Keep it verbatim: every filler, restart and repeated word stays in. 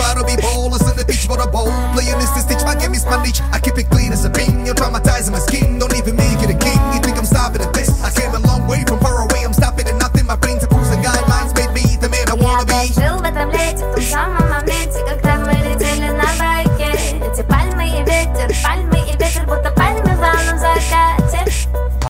gotta be ballers in the beach for the bowl. Playing this to stitch, my game is my niche. I keep it clean as a bean. You're traumatizing my skin, don't even make it a king. You think I'm stopping at this? I came a long way from far away. I'm stopping at nothing. My brains are the guidelines made me the man I wanna be. Я дожил в этом лете в том самом